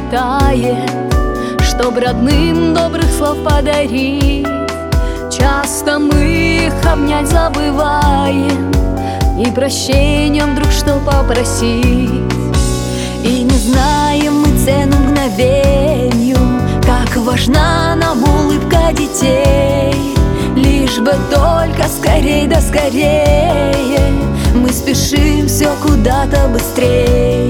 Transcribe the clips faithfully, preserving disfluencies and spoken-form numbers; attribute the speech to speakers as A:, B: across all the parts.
A: хватает, чтоб родным добрых слов подарить. Часто мы их обнять забываем, и прощением вдруг что попросить. И не знаем мы цену мгновенью, как важна нам улыбка детей. Лишь бы только скорей да скорее, мы спешим все куда-то быстрей.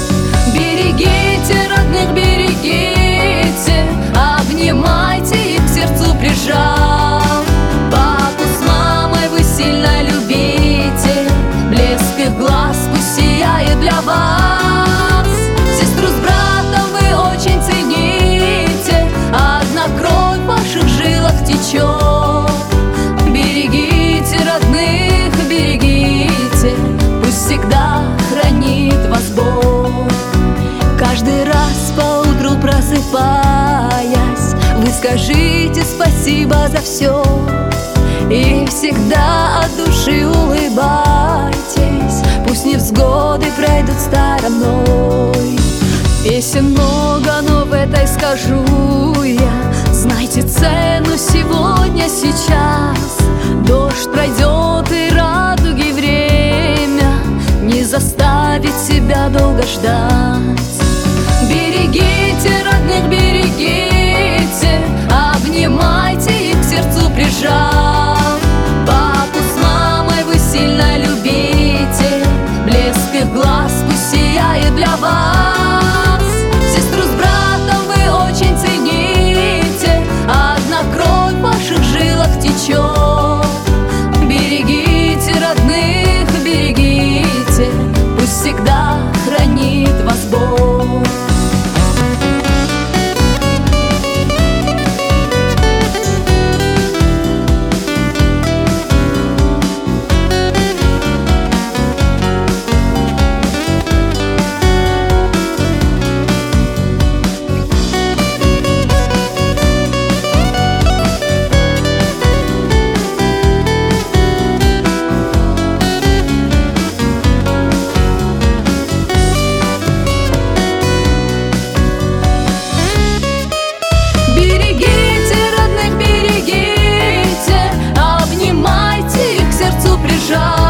A: Берегите родных, берегите, обнимайте их к сердцу прижав. Папу с мамой вы сильно любите, блеск их глаз пусть сияет для вас. Сестру с братом вы очень цените, одна кровь в ваших жилах течет. Берегите родных, берегите, пусть всегда хранит вас Бог. Каждый раз поутру просыпаясь, вы скажите спасибо за все, и всегда от души улыбайтесь, пусть невзгоды пройдут стороной. Песен много, но в этой скажу я: знайте цену сегодня, сейчас. Дождь пройдет и радуги время не заставит себя долго ждать. Берегите родных, берегите, обнимайте их к сердцу прижав. Папу с мамой вы сильно любите, блеск их глаз пусть сияет для вас. Сестру с братом вы очень цените, одна кровь в ваших жилах течет. Берегите родных, берегите, пусть всегда хранит вас Бог. Берегите родных, берегите, обнимайте их к сердцу прижав.